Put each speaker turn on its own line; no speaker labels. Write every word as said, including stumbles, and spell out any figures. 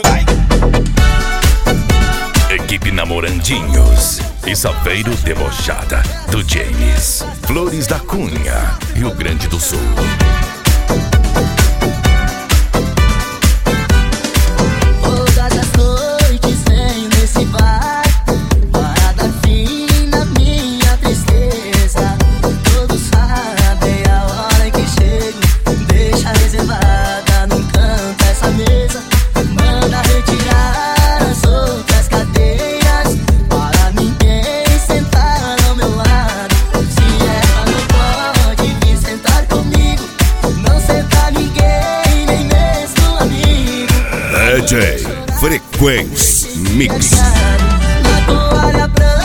Equipe Namorandinhos e Saveiro Debochada do James, Flores da Cunha, Rio Grande do Sul.
Todas as noites venho nesse bar para dar fim na minha tristeza. Todos sabem a hora que chego, deixa reservada num canto essa mesa. Manda retirar as outras cadeiras para ninguém sentar ao meu lado. Se ela não pode vir sentar comigo, não senta ninguém, nem mesmo amigo.
D J Frequência Mix.
Na toalha branca